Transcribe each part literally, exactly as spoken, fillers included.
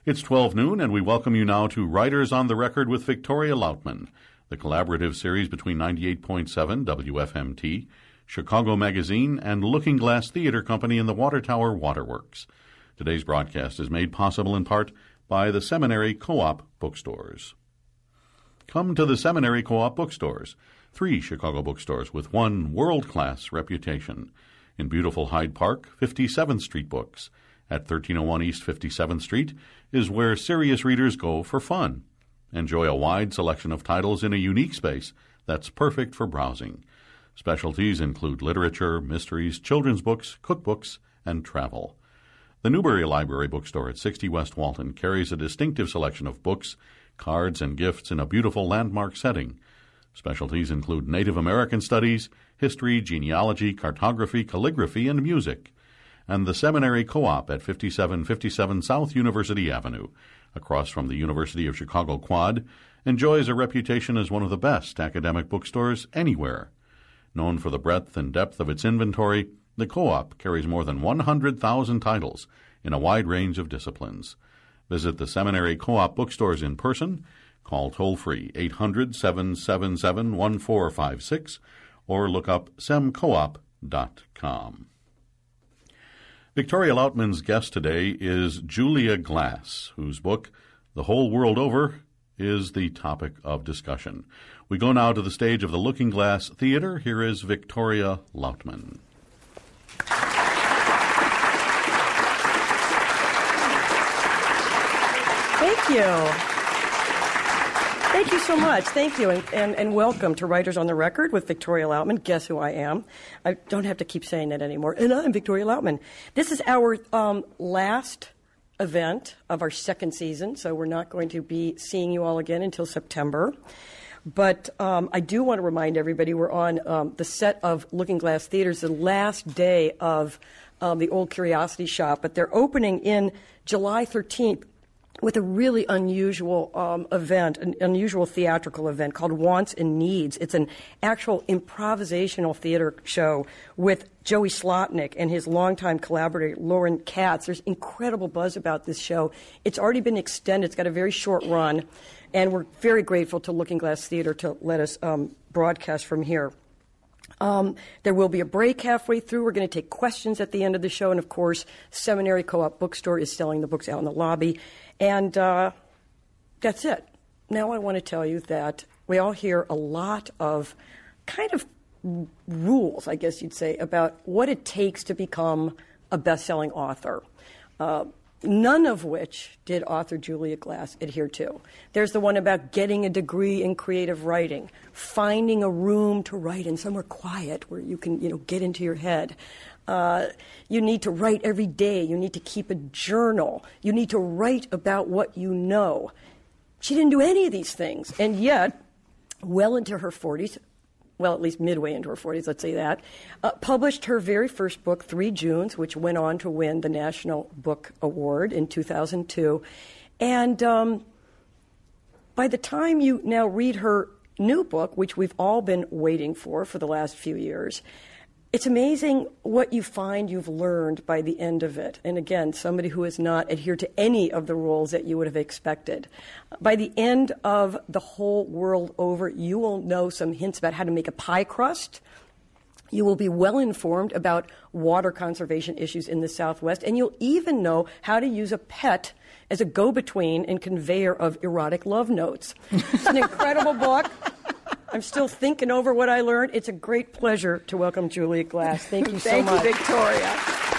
It's twelve noon, and we welcome you now to Writers on the Record with Victoria Lautman, the collaborative series between ninety-eight point seven W F M T, Chicago Magazine, and Looking Glass Theater Company in the Water Tower Waterworks. Today's broadcast is made possible in part by the Seminary Co-op bookstores. Come to the Seminary Co-op bookstores, three Chicago bookstores with one world-class reputation. In beautiful Hyde Park, fifty-seventh Street Books. At thirteen oh one East fifty-seventh Street is where serious readers go for fun. Enjoy a wide selection of titles in a unique space that's perfect for browsing. Specialties include literature, mysteries, children's books, cookbooks, and travel. The Newberry Library Bookstore at sixty West Walton carries a distinctive selection of books, cards, and gifts in a beautiful landmark setting. Specialties include Native American studies, history, genealogy, cartography, calligraphy, and music. And the Seminary Co-op at fifty-seven fifty-seven South University Avenue, across from the University of Chicago Quad, enjoys a reputation as one of the best academic bookstores anywhere. Known for the breadth and depth of its inventory, the Co-op carries more than one hundred thousand titles in a wide range of disciplines. Visit the Seminary Co-op bookstores in person, call toll-free eight hundred, seven seven seven, one four five six, or look up sem coop dot com. Victoria Lautman's guest today is Julia Glass, whose book, The Whole World Over, is the topic of discussion. We go now to the stage of the Looking Glass Theater. Here is Victoria Lautman. Thank you. Thank you so much. Thank you, and, and, and welcome to Writers on the Record with Victoria Lautman. Guess who I am? I don't have to keep saying that anymore. And I'm Victoria Lautman. This is our um, last event of our second season, so we're not going to be seeing you all again until September. But um, I do want to remind everybody we're on um, the set of Looking Glass Theaters, the last day of um, the Old Curiosity Shop, but they're opening in July thirteenth with a really unusual um, event, an unusual theatrical event called Wants and Needs. It's an actual improvisational theater show with Joey Slotnick and his longtime collaborator, Lauren Katz. There's incredible buzz about this show. It's already been extended. It's got a very short run, and we're very grateful to Looking Glass Theater to let us um, broadcast from here. Um, there will be a break halfway through. We're going to take questions at the end of the show, and of course, Seminary Co-op Bookstore is selling the books out in the lobby. And uh, that's it. Now I want to tell you that we all hear a lot of kind of rules, I guess you'd say, about what it takes to become a best-selling author, uh, none of which did author Julia Glass adhere to. There's the one about getting a degree in creative writing, finding a room to write in, somewhere quiet where you can, you know, get into your head. Uh, you need to write every day. You need to keep a journal. You need to write about what you know. She didn't do any of these things. And yet, well into her forties, well, at least midway into her forties, let's say that, uh, published her very first book, Three Junes, which went on to win the National Book Award in two thousand two. And um, by the time you now read her new book, which we've all been waiting for for the last few years, it's amazing what you find you've learned by the end of it. And again, somebody who has not adhered to any of the rules that you would have expected. By the end of The Whole World Over, you will know some hints about how to make a pie crust. You will be well informed about water conservation issues in the Southwest. And you'll even know how to use a pet as a go-between and conveyor of erotic love notes. It's an incredible book. I'm still thinking over what I learned. It's a great pleasure to welcome Julia Glass. Thank you so Thank much. Thank you, Victoria.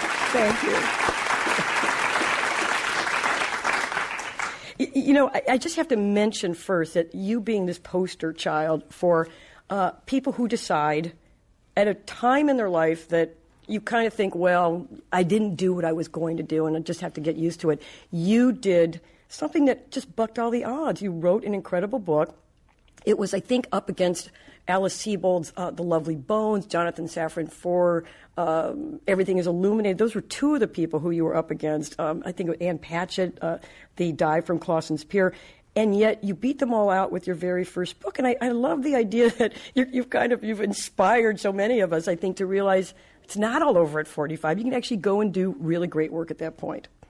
Thank you. You know, I, I just have to mention first that you being this poster child for uh, people who decide at a time in their life that you kind of think, well, I didn't do what I was going to do and I just have to get used to it. You did something that just bucked all the odds. You wrote an incredible book. It was, I think, up against Alice Sebold's uh, The Lovely Bones, Jonathan Safran Foer, um, Everything is Illuminated. Those were two of the people who you were up against. Um, I think Ann Patchett, uh, The Dive from Clausen's Pier. And yet you beat them all out with your very first book. And I, I love the idea that you're, you've kind of you've inspired so many of us, I think, to realize it's not all over at forty-five. You can actually go and do really great work at that point.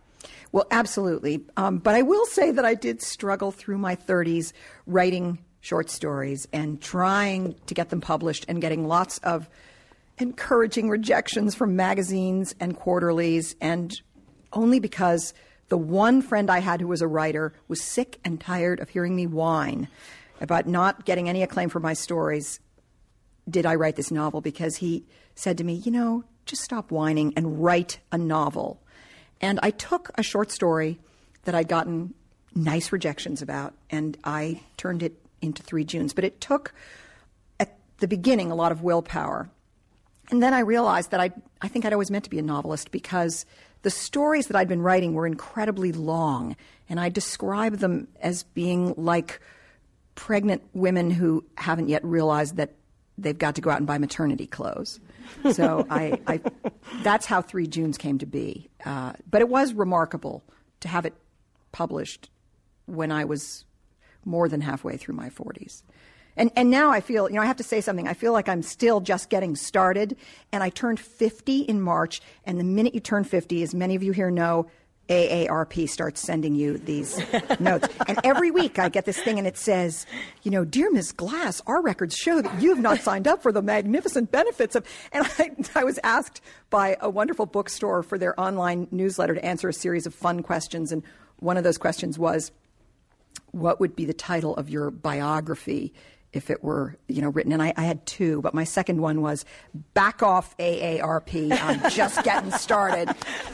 Well, absolutely. Um, but I will say that I did struggle through my thirties writing short stories and trying to get them published and getting lots of encouraging rejections from magazines and quarterlies, and only because the one friend I had who was a writer was sick and tired of hearing me whine about not getting any acclaim for my stories did I write this novel, because he said to me, you know, just stop whining and write a novel. And I took a short story that I'd gotten nice rejections about, and I turned it into Three Junes. But it took, at the beginning, a lot of willpower. And then I realized that I I think I'd always meant to be a novelist, because the stories that I'd been writing were incredibly long, and I described them as being like pregnant women who haven't yet realized that they've got to go out and buy maternity clothes. So I, I that's how Three Junes came to be. Uh, but it was remarkable to have it published when I was more than halfway through my forties. And and now I feel, you know, I have to say something. I feel like I'm still just getting started. And I turned fifty in March. And the minute you turn fifty, as many of you here know, A A R P starts sending you these notes. And every week I get this thing and it says, you know, dear Miz Glass, our records show that you have not signed up for the magnificent benefits of, and I, I was asked by a wonderful bookstore for their online newsletter to answer a series of fun questions. And one of those questions was, what would be the title of your biography if it were, you know, written? And I, I had two, but my second one was Back Off A A R P. I'm just getting started.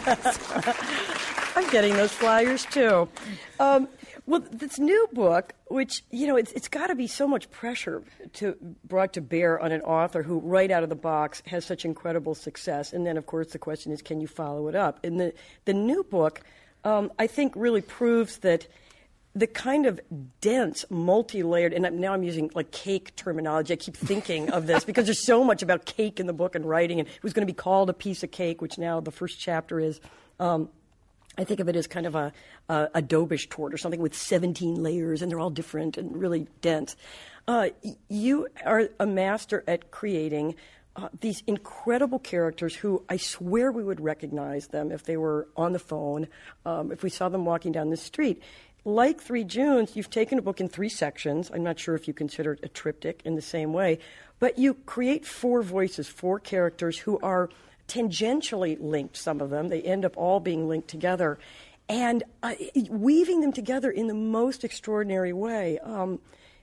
I'm getting those flyers too. Um, well, this new book, which, you know, it's it's got to be so much pressure to brought to bear on an author who, right out of the box, has such incredible success. And then, of course, the question is, can you follow it up? And the the new book, um, I think, really proves that the kind of dense, multi-layered, and now I'm using like cake terminology. I keep thinking of this because there's so much about cake in the book and writing, and it was going to be called A Piece of Cake, which now the first chapter is. Um, I think of it as kind of a, a, a Dobish tort or something with seventeen layers, and they're all different and really dense. Uh, you are a master at creating uh, these incredible characters who I swear we would recognize them if they were on the phone, um, if we saw them walking down the street. Like Three Junes, you've taken a book in three sections. I'm not sure if you consider it a triptych in the same way, but you create four voices, four characters who are tangentially linked, some of them. They end up all being linked together, and uh, weaving them together in the most extraordinary way. Um,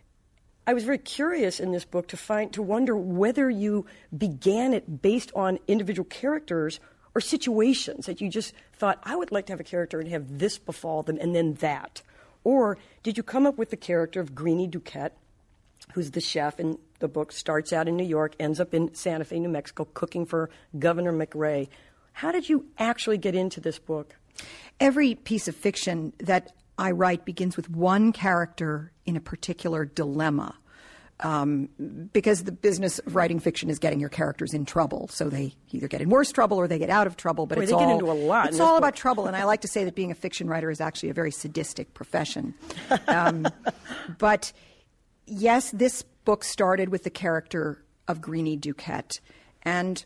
I was very curious in this book to find, to wonder whether you began it based on individual characters or situations that you just thought, I would like to have a character and have this befall them, and then that. Or did you come up with the character of Greenie Duquette, who's the chef in the book, starts out in New York, ends up in Santa Fe, New Mexico, cooking for Governor McRae. How did you actually get into this book? Every piece of fiction that I write begins with one character in a particular dilemma. Um, because the business of writing fiction is getting your characters in trouble. So they either get in worse trouble or they get out of trouble. But Boy, it's they all, get into a lot it's in all this about book. trouble. And I like to say that being a fiction writer is actually a very sadistic profession. Um, but yes, this book started with the character of Greenie Duquette. And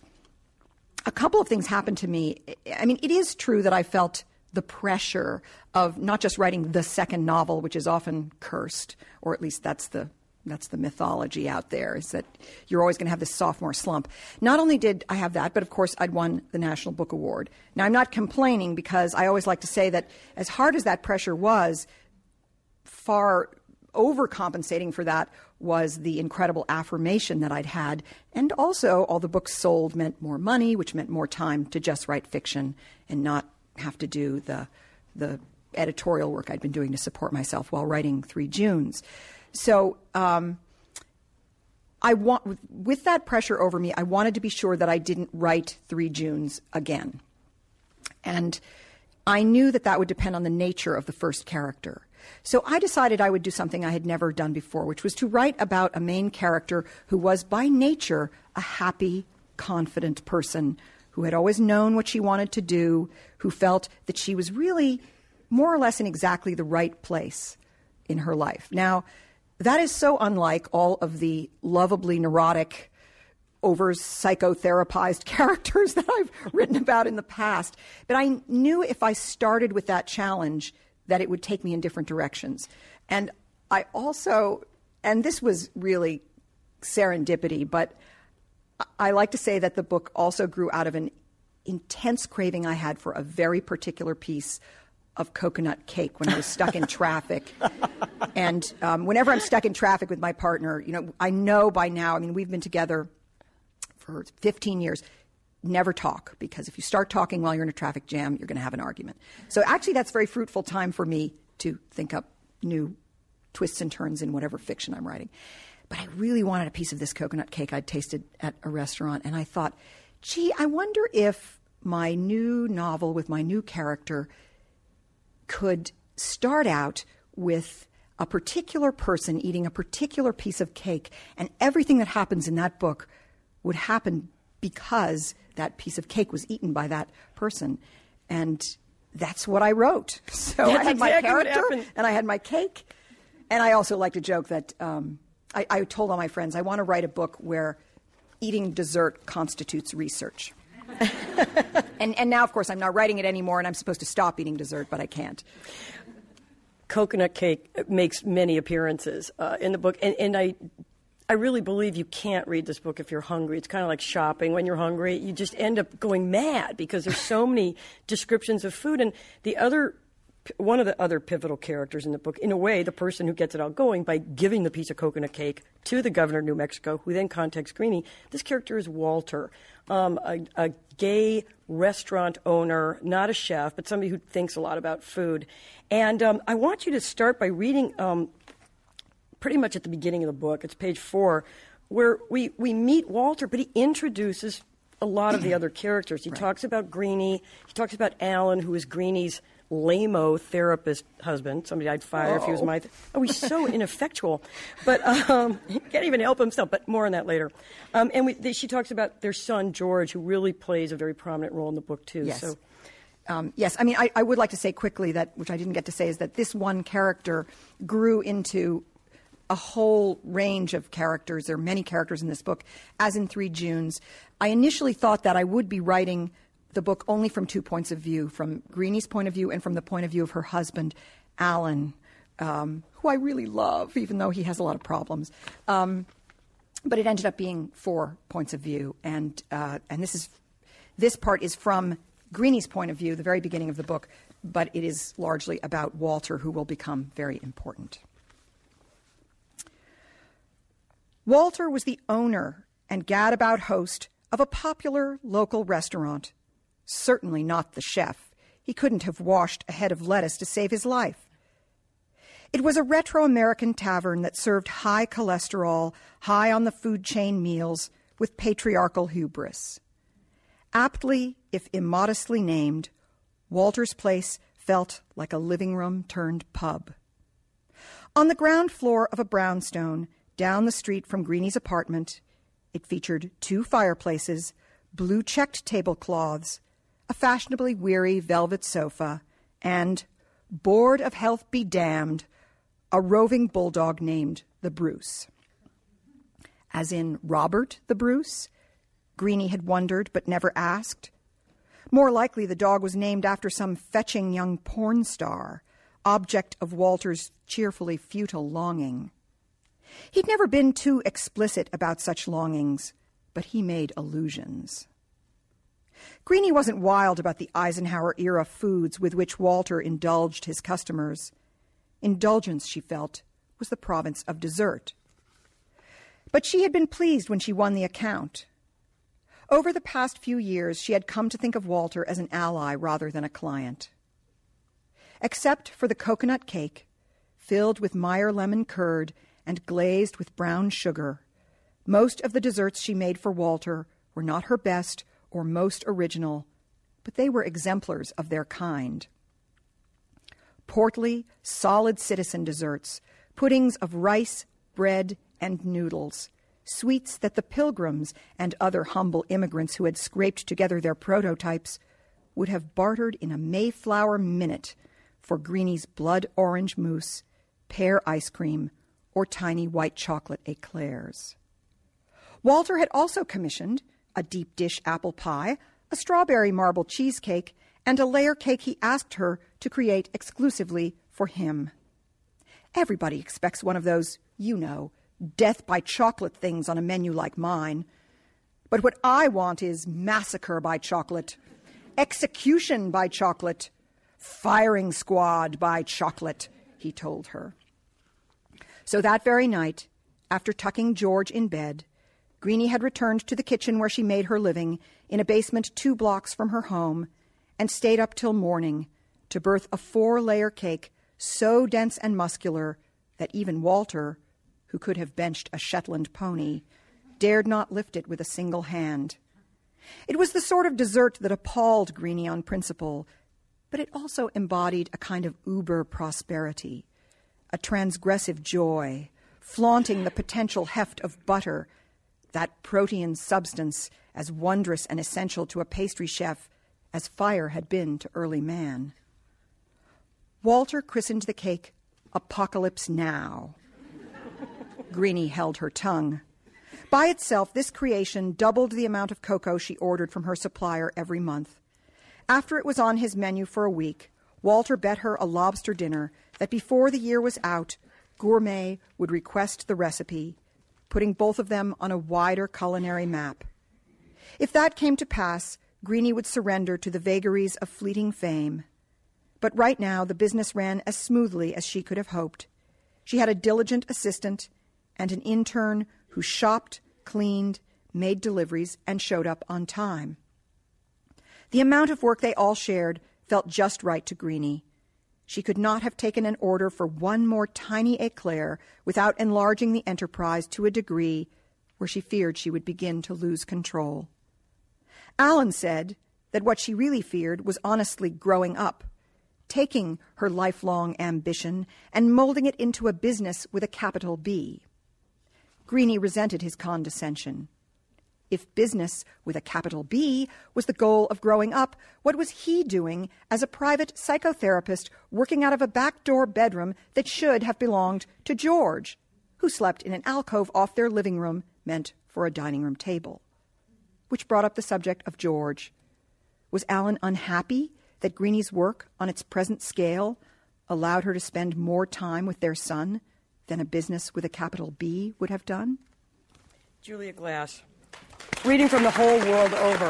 a couple of things happened to me. I mean, it is true that I felt the pressure of not just writing the second novel, which is often cursed, or at least that's the That's the mythology out there, is that you're always going to have this sophomore slump. Not only did I have that, but of course I'd won the National Book Award. Now, I'm not complaining, because I always like to say that as hard as that pressure was, far overcompensating for that was the incredible affirmation that I'd had. And also, all the books sold meant more money, which meant more time to just write fiction and not have to do the the editorial work I'd been doing to support myself while writing Three Junes. So um, I want, with that pressure over me, I wanted to be sure that I didn't write Three Junes again. And I knew that that would depend on the nature of the first character. So I decided I would do something I had never done before, which was to write about a main character who was by nature a happy, confident person who had always known what she wanted to do, who felt that she was really more or less in exactly the right place in her life. Now, that is so unlike all of the lovably neurotic, over psychotherapized characters that I've written about in the past. But I knew if I started with that challenge that it would take me in different directions. And I also, and this was really serendipity, but I like to say that the book also grew out of an intense craving I had for a very particular piece of coconut cake when I was stuck in traffic. And um, whenever I'm stuck in traffic with my partner, you know, I know by now, I mean, we've been together for fifteen years, never talk, because if you start talking while you're in a traffic jam, you're going to have an argument. So actually that's very fruitful time for me to think up new twists and turns in whatever fiction I'm writing. But I really wanted a piece of this coconut cake I'd tasted at a restaurant, and I thought, gee, I wonder if my new novel with my new character could start out with a particular person eating a particular piece of cake, and everything that happens in that book would happen because that piece of cake was eaten by that person. And that's what I wrote. So That's I had my exactly what character, happened. and I had my cake. And I also like to joke that um, I, I told all my friends, I want to write a book where eating dessert constitutes research. and, and now, of course, I'm not writing it anymore, and I'm supposed to stop eating dessert, but I can't. Coconut cake makes many appearances uh, in the book, and, and I, I really believe you can't read this book if you're hungry. It's kind of like shopping. When you're hungry, you just end up going mad because there's so many descriptions of food. And the other, one of the other pivotal characters in the book, in a way, the person who gets it all going by giving the piece of coconut cake to the governor of New Mexico, who then contacts Greenie. This character is Walter, um, a, a gay restaurant owner, not a chef, but somebody who thinks a lot about food. And um, I want you to start by reading um, pretty much at the beginning of the book. It's page four, where we, we meet Walter, but he introduces a lot of the other characters. He right. talks about Greenie. He talks about Alan, who is Greenie's lame-o therapist husband. Somebody I'd fire oh. if he was my... Th- oh, he's so ineffectual. But um, he can't even help himself, but more on that later. Um, and we, they, she talks about their son, George, who really plays a very prominent role in the book, too. Yes. So, um, yes. I mean, I, I would like to say quickly that, which I didn't get to say, is that this one character grew into a whole range of characters. There are many characters in this book, as in Three Junes. I initially thought that I would be writing the book only from two points of view, from Greenie's point of view and from the point of view of her husband, Alan, um, who I really love, even though he has a lot of problems. Um, but it ended up being four points of view, and uh, and this is this part is from Greenie's point of view, the very beginning of the book, but it is largely about Walter, who will become very important. Walter was the owner and gadabout host of a popular local restaurant. Certainly not the chef. He couldn't have washed a head of lettuce to save his life. It was a retro-American tavern that served high cholesterol, high on the food chain meals with patriarchal hubris. Aptly, if immodestly named, Walter's Place felt like a living room turned pub. On the ground floor of a brownstone, down the street from Greenie's apartment, it featured two fireplaces, blue-checked tablecloths, a fashionably weary velvet sofa, and, bored of health be damned, a roving bulldog named the Bruce. As in Robert the Bruce? Greenie had wondered but never asked. More likely the dog was named after some fetching young porn star, object of Walter's cheerfully futile longing. He'd never been too explicit about such longings, but he made allusions. Greenie wasn't wild about the Eisenhower-era foods with which Walter indulged his customers. Indulgence, she felt, was the province of dessert. But she had been pleased when she won the account. Over the past few years, she had come to think of Walter as an ally rather than a client. Except for the coconut cake, filled with Meyer lemon curd and glazed with brown sugar, most of the desserts she made for Walter were not her best or most original, but they were exemplars of their kind. Portly, solid citizen desserts, puddings of rice, bread, and noodles, sweets that the pilgrims and other humble immigrants who had scraped together their prototypes would have bartered in a Mayflower minute for Greenie's blood orange mousse, pear ice cream, or tiny white chocolate eclairs. Walter had also commissioned a deep dish apple pie, a strawberry marble cheesecake, and a layer cake he asked her to create exclusively for him. Everybody expects one of those, you know, death by chocolate things on a menu like mine. But what I want is massacre by chocolate, execution by chocolate, firing squad by chocolate, he told her. So that very night, after tucking George in bed, Greenie had returned to the kitchen where she made her living, in a basement two blocks from her home, and stayed up till morning to birth a four-layer cake so dense and muscular that even Walter, who could have benched a Shetland pony, dared not lift it with a single hand. It was the sort of dessert that appalled Greenie on principle, but it also embodied a kind of uber prosperity, a transgressive joy, flaunting the potential heft of butter, that protein substance as wondrous and essential to a pastry chef as fire had been to early man. Walter christened the cake Apocalypse Now. Greenie held her tongue. By itself, this creation doubled the amount of cocoa she ordered from her supplier every month. After it was on his menu for a week, Walter bet her a lobster dinner that before the year was out, Gourmet would request the recipe, putting both of them on a wider culinary map. If that came to pass, Greenie would surrender to the vagaries of fleeting fame. But right now, the business ran as smoothly as she could have hoped. She had a diligent assistant and an intern who shopped, cleaned, made deliveries, and showed up on time. The amount of work they all shared felt just right to Greenie. She could not have taken an order for one more tiny eclair without enlarging the enterprise to a degree where she feared she would begin to lose control. Alan said that what she really feared was honestly growing up, taking her lifelong ambition and molding it into a business with a capital B. Greenie resented his condescension. If business with a capital B was the goal of growing up, what was he doing as a private psychotherapist working out of a backdoor bedroom that should have belonged to George, who slept in an alcove off their living room meant for a dining room table? Which brought up the subject of George. Was Alan unhappy that Greenie's work on its present scale allowed her to spend more time with their son than a business with a capital B would have done? Julia Glass, reading from The Whole World Over.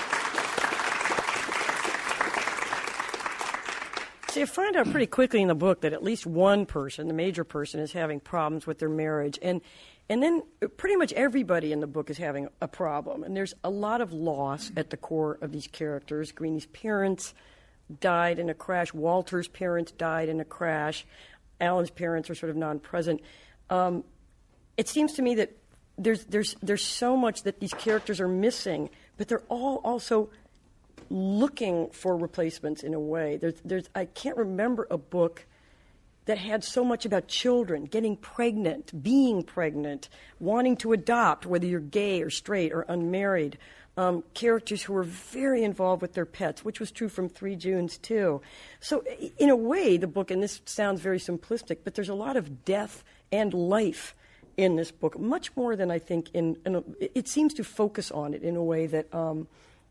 So you find out pretty quickly in the book that at least one person, the major person, is having problems with their marriage. And and then pretty much everybody in the book is having a problem. And there's a lot of loss at the core of these characters. Greenie's parents died in a crash. Walter's parents died in a crash. Alan's parents are sort of non-present. Um, it seems to me that there's there's there's so much that these characters are missing, but they're all also looking for replacements in a way. There's there's I can't remember a book that had so much about children, getting pregnant, being pregnant, wanting to adopt, whether you're gay or straight or unmarried. Um, characters who were very involved with their pets, which was true from Three Junes, too. So in a way, the book, and this sounds very simplistic, but there's a lot of death and life in this book, much more than I think in, in a, it seems to focus on it in a way that, um,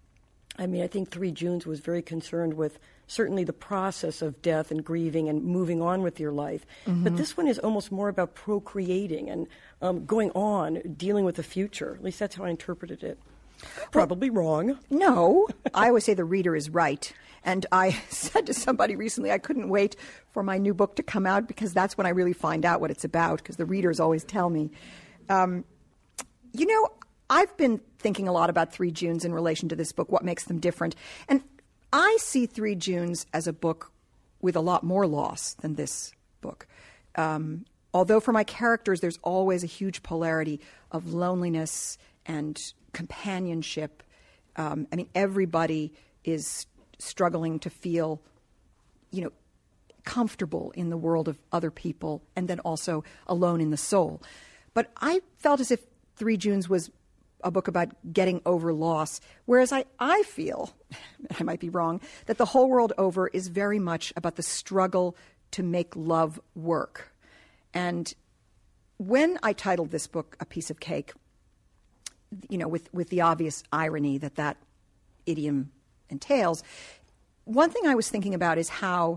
I mean, I think Three Junes was very concerned with certainly the process of death and grieving and moving on with your life. Mm-hmm. But this one is almost more about procreating and um, going on, dealing with the future. At least that's how I interpreted it. Probably well, wrong. No, I always say the reader is right. And I said to somebody recently I couldn't wait for my new book to come out because that's when I really find out what it's about, because the readers always tell me. Um, you know, I've been thinking a lot about Three Junes in relation to this book, what makes them different. And I see Three Junes as a book with a lot more loss than this book. Um, although for my characters there's always a huge polarity of loneliness and companionship. Um, I mean, everybody is struggling to feel, you know, comfortable in the world of other people and then also alone in the soul. But I felt as if Three Junes was a book about getting over loss, whereas I, I feel, I might be wrong, that The Whole World Over is very much about the struggle to make love work. And when I titled this book A Piece of Cake, you know, with, with the obvious irony that that idiom entails. One thing I was thinking about is how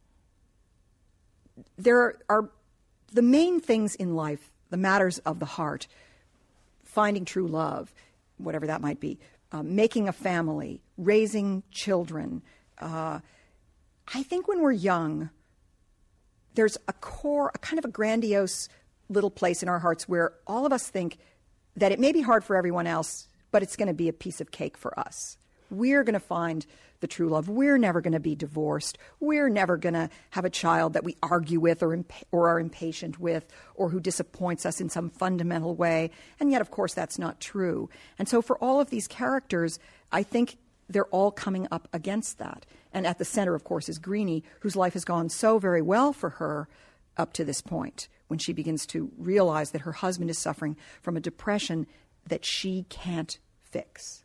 there are the main things in life, the matters of the heart, finding true love, whatever that might be, uh, making a family, raising children. Uh, I think when we're young, there's a core, a kind of a grandiose little place in our hearts where all of us think that it may be hard for everyone else, but it's going to be a piece of cake for us. We're going to find the true love. We're never going to be divorced. We're never going to have a child that we argue with or imp- or are impatient with or who disappoints us in some fundamental way. And yet, of course, that's not true. And so for all of these characters, I think they're all coming up against that. And at the center, of course, is Greenie, whose life has gone so very well for her up to this point, when she begins to realize that her husband is suffering from a depression that she can't fix.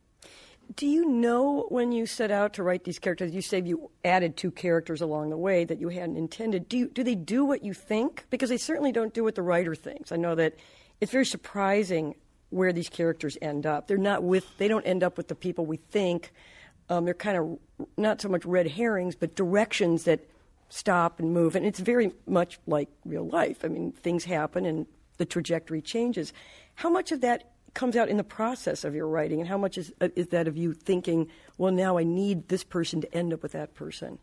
Do you know when you set out to write these characters, you say you added two characters along the way that you hadn't intended. Do you, do they do what you think? Because they certainly don't do what the writer thinks. I know that it's very surprising where these characters end up. They're not with, they don't end up with the people we think. Um, they're kind of not so much red herrings, but directions that stop and move. And it's very much like real life. I mean, things happen and the trajectory changes. How much of that comes out in the process of your writing, and how much is uh, is that of you thinking, well, now I need this person to end up with that person?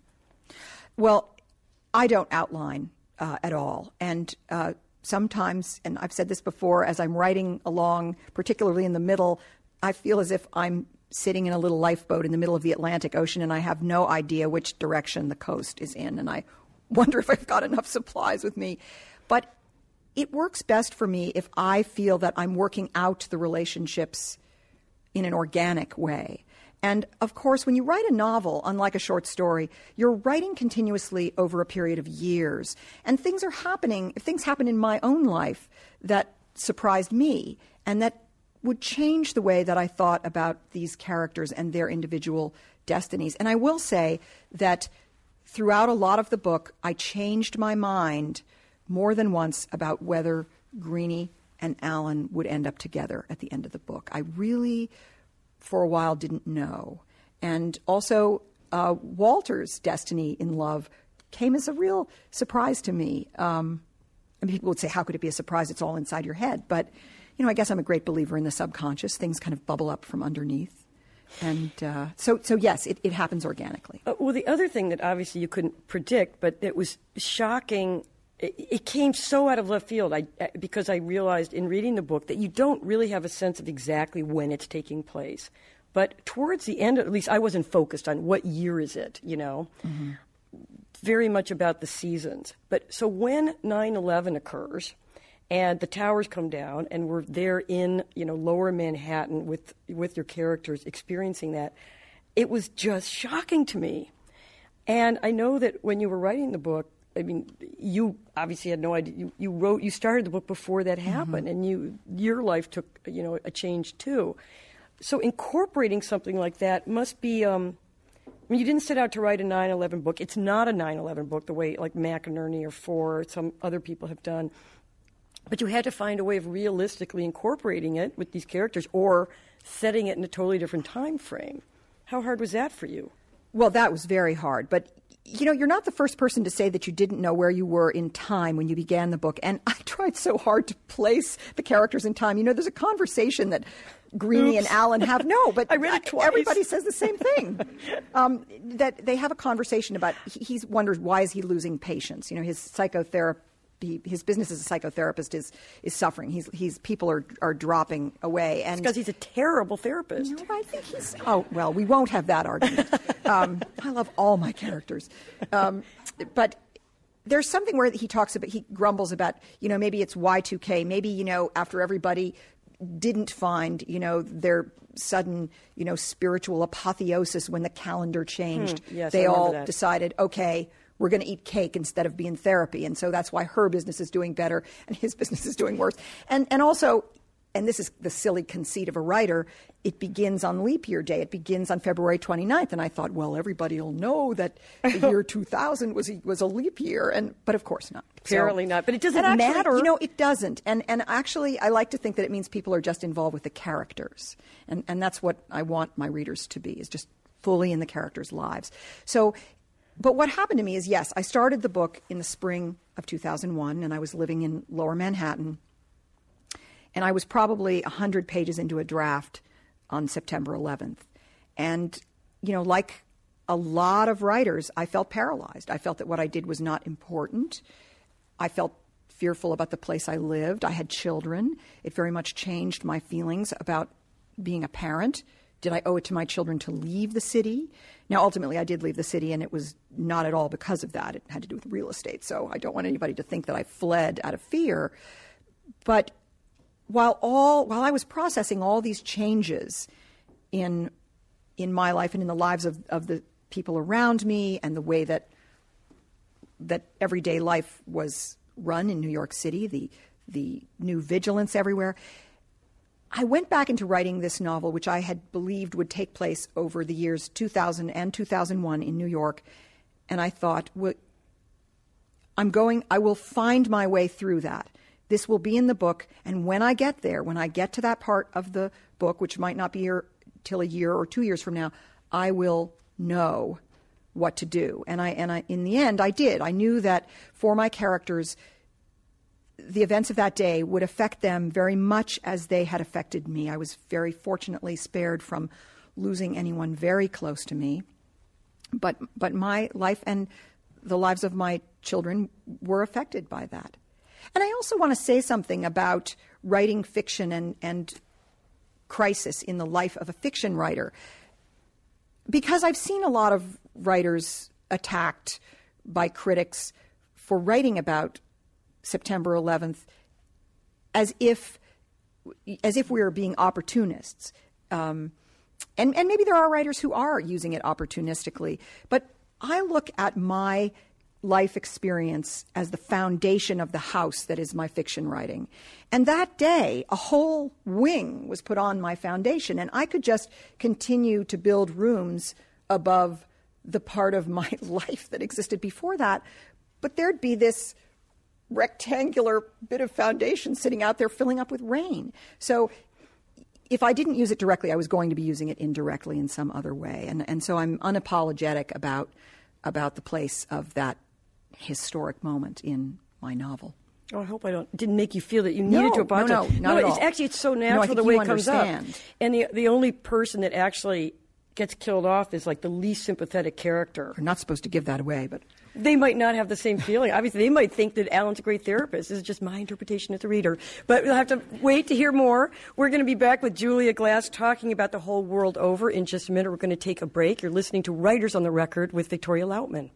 Well, I don't outline uh, at all. And uh, sometimes, and I've said this before, as I'm writing along, particularly in the middle, I feel as if I'm sitting in a little lifeboat in the middle of the Atlantic Ocean and I have no idea which direction the coast is in. And I wonder if I've got enough supplies with me. But it works best for me if I feel that I'm working out the relationships in an organic way. And, of course, when you write a novel, unlike a short story, you're writing continuously over a period of years. And things are happening, things happen in my own life that surprised me and that would change the way that I thought about these characters and their individual destinies. And I will say that throughout a lot of the book, I changed my mind more than once about whether Greenie and Alan would end up together at the end of the book. I really, for a while, didn't know. And also, uh, Walter's destiny in love came as a real surprise to me. Um, I mean, people would say, how could it be a surprise? It's all inside your head. But, you know, I guess I'm a great believer in the subconscious. Things kind of bubble up from underneath. And uh, so, so yes, it, it happens organically. Uh, well, the other thing that obviously you couldn't predict, but it was shocking, it, it came so out of left field I, because I realized in reading the book that you don't really have a sense of exactly when it's taking place. But towards the end, at least I wasn't focused on what year is it, you know, mm-hmm. very much about the seasons. But so when nine eleven occurs and the towers come down and we're there in, you know, lower Manhattan with with your characters experiencing that, it was just shocking to me. And I know that when you were writing the book, I mean, you obviously had no idea. You, you wrote, you started the book before that happened, mm-hmm. and you your life took, you know, a change too. So incorporating something like that must be. Um, I mean, you didn't set out to write a nine eleven book. It's not a nine eleven book the way like McInerney or Foer or some other people have done. But you had to find a way of realistically incorporating it with these characters or setting it in a totally different time frame. How hard was that for you? Well, that was very hard. But, you know, you're not the first person to say that you didn't know where you were in time when you began the book. And I tried so hard to place the characters in time. You know, there's a conversation that Greenie and Alan have. No, but I read it twice. Everybody says the same thing. um, that they have a conversation about, he he's wonders why is he losing patience? You know, his psychotherapist. He, his business as a psychotherapist is is suffering. He's he's people are are dropping away, and because he's a terrible therapist. You know, I think he's. Oh well, we won't have that argument. um, I love all my characters, um, but there's something where he talks about. He grumbles about. You know, maybe it's Y two K. Maybe you know after everybody didn't find you know their sudden you know spiritual apotheosis when the calendar changed. Hmm, yes, they I remember all that. decided, okay, we're going to eat cake instead of be in therapy. And so that's why her business is doing better and his business is doing worse. And and also, and this is the silly conceit of a writer, it begins on leap year day. It begins on February twenty-ninth. And I thought, well, everybody will know that the year two thousand was a, was a leap year. And But of course not. Apparently so, not. But it doesn't actually, matter. You know, it doesn't. And and actually, I like to think that it means people are just involved with the characters. And, and that's what I want my readers to be, is just fully in the characters' lives. So, but what happened to me is, yes, I started the book in the spring of two thousand one, and I was living in Lower Manhattan. And I was probably one hundred pages into a draft on September eleventh. And, you know, like a lot of writers, I felt paralyzed. I felt that what I did was not important. I felt fearful about the place I lived. I had children. It very much changed my feelings about being a parent. Did I owe it to my children to leave the city? Now, ultimately, I did leave the city, and it was not at all because of that. It had to do with real estate. So I don't want anybody to think that I fled out of fear. But while all while I was processing all these changes in in my life and in the lives of, of the people around me, and the way that that everyday life was run in New York City, the the new vigilance everywhere, I went back into writing this novel, which I had believed would take place over the years two thousand and two thousand one in New York. And I thought, well, I'm going, I will find my way through that. This will be in the book. And when I get there, when I get to that part of the book, which might not be here till a year or two years from now, I will know what to do. And I, and I, in the end, I did. I knew that for my characters, the events of that day would affect them very much as they had affected me. I was very fortunately spared from losing anyone very close to me. But but my life and the lives of my children were affected by that. And I also want to say something about writing fiction and, and crisis in the life of a fiction writer. Because I've seen a lot of writers attacked by critics for writing about September eleventh as if as if we were being opportunists. Um, and, and maybe there are writers who are using it opportunistically. But I look at my life experience as the foundation of the house that is my fiction writing. And that day, a whole wing was put on my foundation, and I could just continue to build rooms above the part of my life that existed before that. But there'd be this rectangular bit of foundation sitting out there filling up with rain. So if I didn't use it directly, I was going to be using it indirectly in some other way. And and so I'm unapologetic about about the place of that historic moment in my novel. Oh, I hope I don't didn't make you feel that you needed no, to apologize. No, no, not no, at it's all. actually it's so natural no, the way it understand. comes up. And the the only person that actually gets killed off is like the least sympathetic character. We're not supposed to give that away, but they might not have the same feeling. Obviously, they might think that Alan's a great therapist. This is just my interpretation as a reader. But we'll have to wait to hear more. We're going to be back with Julia Glass talking about the whole world over in just a minute. We're going to take a break. You're listening to Writers on the Record with Victoria Lautman.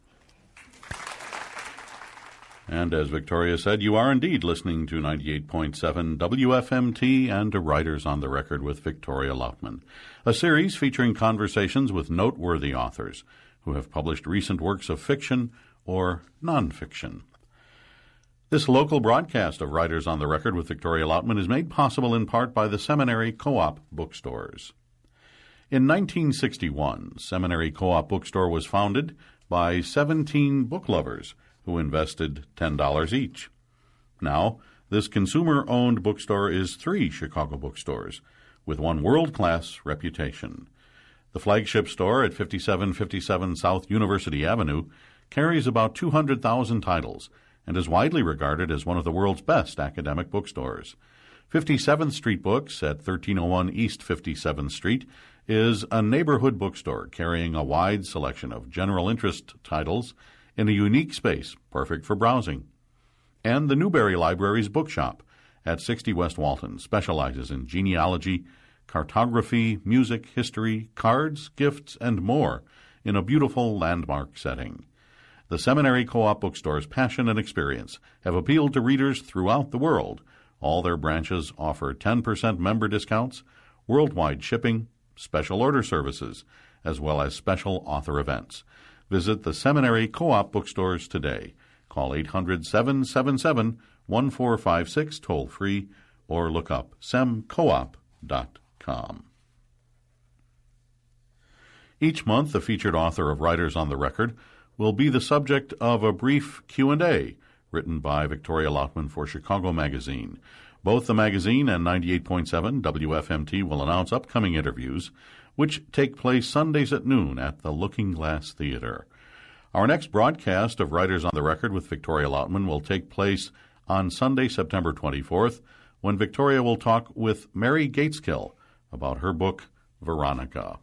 And as Victoria said, you are indeed listening to ninety-eight point seven W F M T and to Writers on the Record with Victoria Lautman, a series featuring conversations with noteworthy authors who have published recent works of fiction or nonfiction. This local broadcast of Writers on the Record with Victoria Lautman is made possible in part by the Seminary Co-op bookstores. In nineteen sixty-one, Seminary Co-op Bookstore was founded by seventeen book lovers who invested ten dollars each. Now, this consumer-owned bookstore is three Chicago bookstores with one world-class reputation. The flagship store at fifty-seven fifty-seven South University Avenue carries about two hundred thousand titles and is widely regarded as one of the world's best academic bookstores. fifty-seventh Street Books at thirteen oh one East fifty-seventh Street is a neighborhood bookstore carrying a wide selection of general interest titles in a unique space perfect for browsing. And the Newberry Library's bookshop at sixty West Walton specializes in genealogy, cartography, music, history, cards, gifts, and more in a beautiful landmark setting. The Seminary Co-op Bookstore's passion and experience have appealed to readers throughout the world. All their branches offer ten percent member discounts, worldwide shipping, special order services, as well as special author events. Visit the Seminary Co-op bookstores today. Call eight hundred, seven seven seven, one four five six toll-free or look up sem coop dot com. Each month, the featured author of Writers on the Record will be the subject of a brief Q and A written by Victoria Lautman for Chicago Magazine. Both the magazine and ninety-eight point seven W F M T will announce upcoming interviews, which take place Sundays at noon at the Looking Glass Theater. Our next broadcast of Writers on the Record with Victoria Lautman will take place on Sunday, September twenty-fourth, when Victoria will talk with Mary Gateskill about her book, Veronica.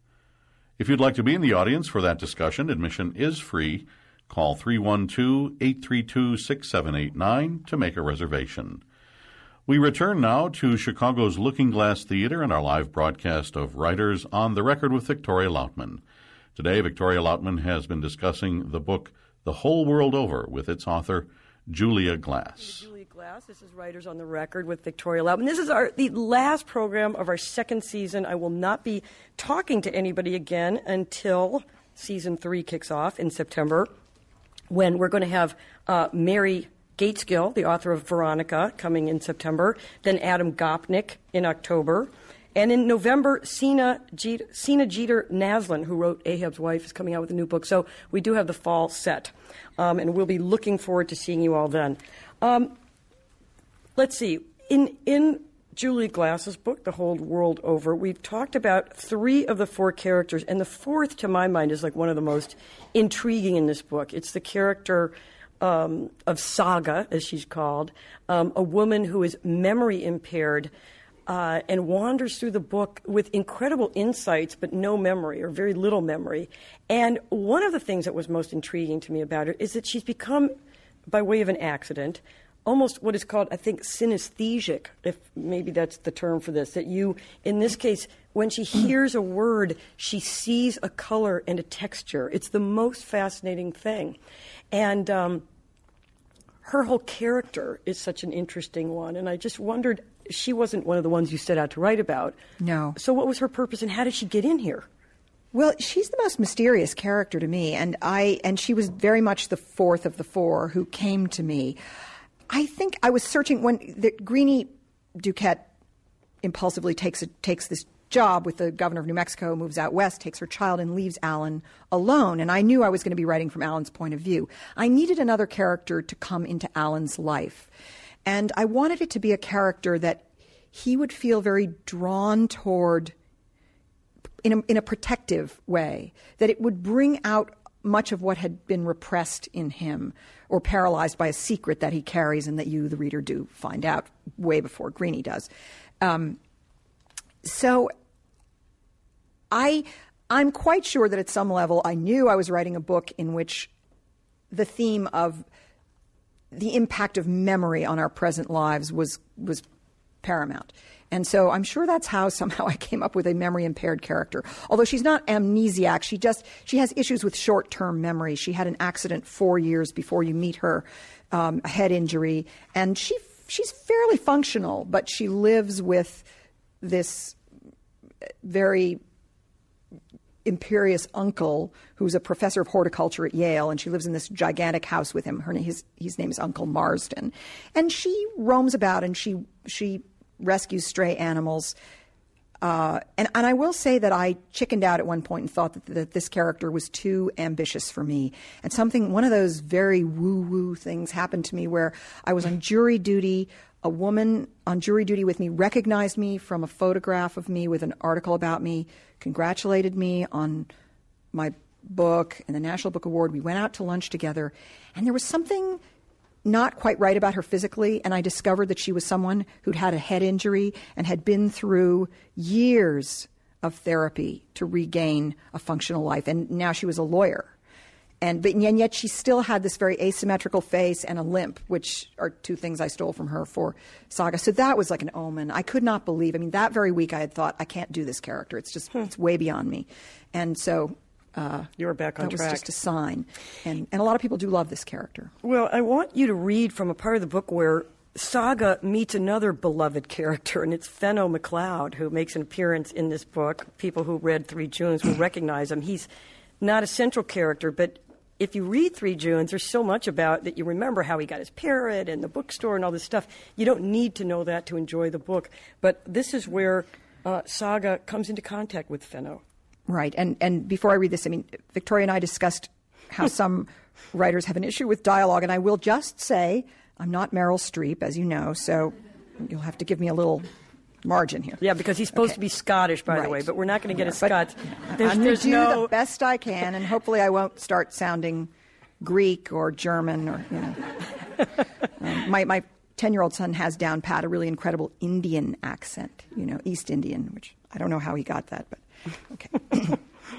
If you'd like to be in the audience for that discussion, admission is free. Call three one two, eight three two, six seven eight nine to make a reservation. We return now to Chicago's Looking Glass Theater and our live broadcast of Writers on the Record with Victoria Lautman. Today, Victoria Lautman has been discussing the book The Whole World Over with its author, Julia Glass. Julia Glass, this is Writers on the Record with Victoria Lautman. This is our the last program of our second season. I will not be talking to anybody again until season three kicks off in September, when we're going to have uh, Mary Gateskill, the author of Veronica, coming in September, then Adam Gopnik in October. And in November, Sina Jeter, Sina Jeter Naslin, who wrote Ahab's Wife, is coming out with a new book. So we do have the fall set, um, and we'll be looking forward to seeing you all then. Um, let's see. In in Julia Glass's book, The Whole World Over, we've talked about three of the four characters, and the fourth, to my mind, is like one of the most intriguing in this book. It's the character um, of Saga, as she's called, um, a woman who is memory impaired, Uh, and wanders through the book with incredible insights, but no memory, or very little memory. And one of the things that was most intriguing to me about her is that she's become, by way of an accident, almost what is called, I think, synesthesic, if maybe that's the term for this, that you, in this case, when she hears a word, she sees a color and a texture. It's the most fascinating thing. And um, her whole character is such an interesting one, and I just wondered, she wasn't one of the ones you set out to write about. No. So what was her purpose, and how did she get in here? Well, she's the most mysterious character to me, and I and she was very much the fourth of the four who came to me. I think I was searching when the, Greenie Duquette impulsively takes a, takes this job with the governor of New Mexico, moves out west, takes her child, and leaves Alan alone. And I knew I was going to be writing from Alan's point of view. I needed another character to come into Alan's life. And I wanted it to be a character that he would feel very drawn toward in a, in a protective way, that it would bring out much of what had been repressed in him or paralyzed by a secret that he carries and that you, the reader, do find out way before Greenie does. Um, so I, I'm quite sure that at some level I knew I was writing a book in which the theme of the impact of memory on our present lives was was paramount. And so I'm sure that's how somehow I came up with a memory-impaired character. Although she's not amnesiac, she just she has issues with short-term memory. She had an accident four years before you meet her, um, a head injury, and she she's fairly functional, but she lives with this very imperious uncle who's a professor of horticulture at Yale, and she lives in this gigantic house with him. Her his his name is Uncle Marsden, and she roams about and she she rescues stray animals. Uh, and and I will say that I chickened out at one point and thought that, that this character was too ambitious for me. And something, one of those very woo-woo things happened to me where I was on jury duty. A woman on jury duty with me recognized me from a photograph of me with an article about me, congratulated me on my book and the National Book Award. We went out to lunch together, and there was something not quite right about her physically, and I discovered that she was someone who'd had a head injury and had been through years of therapy to regain a functional life, and now she was a lawyer. And, but, and yet she still had this very asymmetrical face and a limp, which are two things I stole from her for Saga. So that was like an omen. I could not believe. I mean, that very week I had thought, I can't do this character. It's just, hmm. it's way beyond me. And so uh, you were back on that track. was just a sign. And, and a lot of people do love this character. Well, I want you to read from a part of the book where Saga meets another beloved character, and it's Fenno McLeod, who makes an appearance in this book. People who read Three Junes will recognize him. He's not a central character, but if you read Three Junes, there's so much about that you remember how he got his parrot and the bookstore and all this stuff. You don't need to know that to enjoy the book. But this is where uh, Saga comes into contact with Finno. Right. And, and before I read this, I mean, Victoria and I discussed how some writers have an issue with dialogue. And I will just say, I'm not Meryl Streep, as you know, so you'll have to give me a little margin here. Yeah, because he's supposed Okay. to be Scottish, by Right. the way, but we're not going to get Yeah, a but Scot. I'm There's, going to there's do no. the best I can, and hopefully I won't start sounding Greek or German or, you know. um, my my ten-year-old son has down pat a really incredible Indian accent, you know, East Indian, which I don't know how he got that, but okay.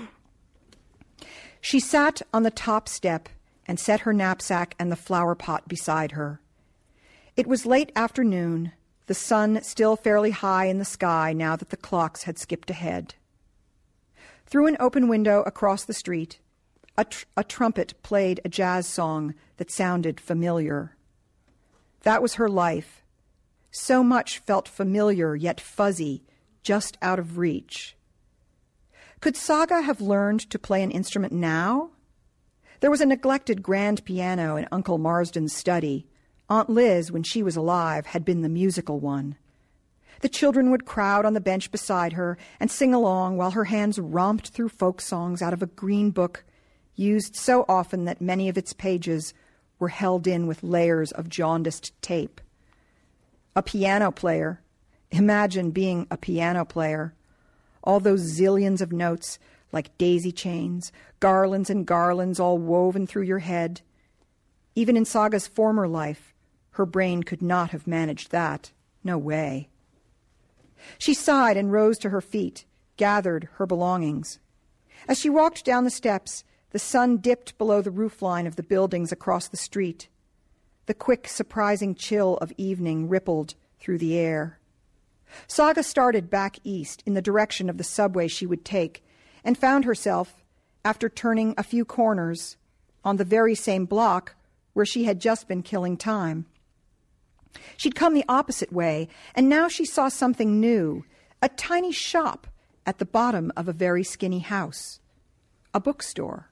She sat on the top step and set her knapsack and the flower pot beside her. It was late afternoon, the sun still fairly high in the sky now that the clocks had skipped ahead. Through an open window across the street, a, tr- a trumpet played a jazz song that sounded familiar. That was her life. So much felt familiar yet fuzzy, just out of reach. Could Saga have learned to play an instrument now? There was a neglected grand piano in Uncle Marsden's study. Aunt Liz, when she was alive, had been the musical one. The children would crowd on the bench beside her and sing along while her hands romped through folk songs out of a green book used so often that many of its pages were held in with layers of jaundiced tape. A piano player. Imagine being a piano player. All those zillions of notes, like daisy chains, garlands and garlands all woven through your head. Even in Saga's former life, her brain could not have managed that. No way. She sighed and rose to her feet, gathered her belongings. As she walked down the steps, the sun dipped below the roofline of the buildings across the street. The quick, surprising chill of evening rippled through the air. Saga started back east in the direction of the subway she would take and found herself, after turning a few corners, on the very same block where she had just been killing time. She'd come the opposite way, and now she saw something new, a tiny shop at the bottom of a very skinny house, a bookstore.